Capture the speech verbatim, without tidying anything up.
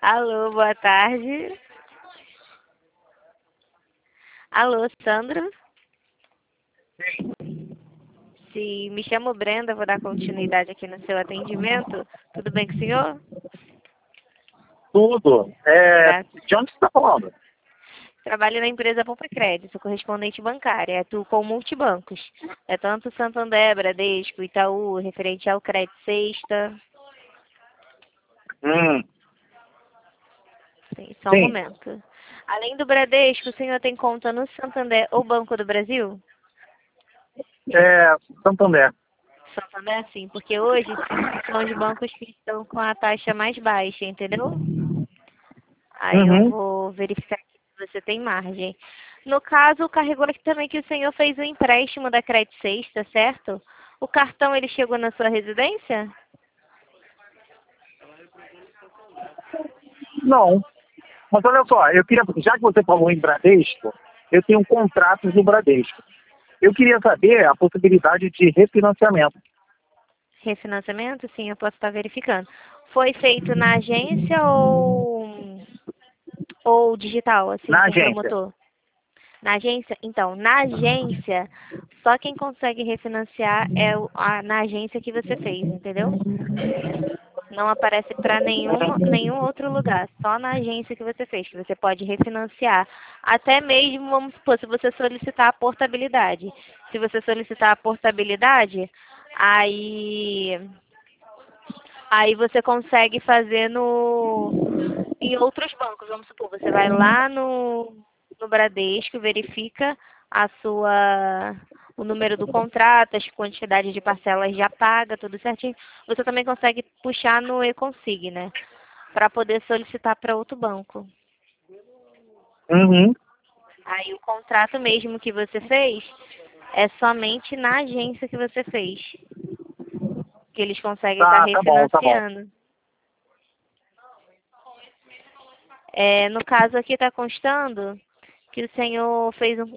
Alô, boa tarde. Alô, Sandro? Sim, me chamo Brenda, vou dar continuidade aqui no seu atendimento. Tudo bem com o senhor? Tudo. É, Tá. de onde você está falando? Trabalho na empresa Poupa Crédito, sou correspondente bancária, atuo com multibancos. É tanto Santander, Bradesco, Itaú, referente ao crédito sexta. Hum, Sim, só um sim. momento. Além do Bradesco, o senhor tem conta no Santander ou Banco do Brasil? É, Santander. Santander, sim, porque hoje são os bancos que estão com a taxa mais baixa, entendeu? Aí eu Uhum. vou verificar aqui se você tem margem. No caso, carregou aqui também que o senhor fez o empréstimo da Crédito Sexta, certo? O cartão, ele chegou na sua residência? Não. Mas olha só, eu queria, já que você falou em Bradesco, eu tenho contratos no Bradesco. Eu queria saber a possibilidade de refinanciamento. Refinanciamento? Sim, eu posso estar verificando. Foi feito na agência ou, ou digital, assim, Na com o agência. promotor? Na agência? Então, na agência, só quem consegue refinanciar é o- a, na agência que você fez, entendeu? Não aparece para nenhum, nenhum outro lugar, só na agência que você fez, que você pode refinanciar. Até mesmo, vamos supor, se você solicitar a portabilidade. Se você solicitar a portabilidade, aí, aí você consegue fazer no, em outros bancos. Vamos supor, você vai lá no, no Bradesco, verifica a sua, o número do contrato, as quantidades de parcelas já paga, tudo certinho. Você também consegue puxar no e-consig, né? Para poder solicitar para outro banco. Uhum. Aí o contrato mesmo que você fez é somente na agência que você fez, que eles conseguem estar Tá, tá bom, tá bom. refinanciando. É, no caso aqui está constando que o senhor fez um,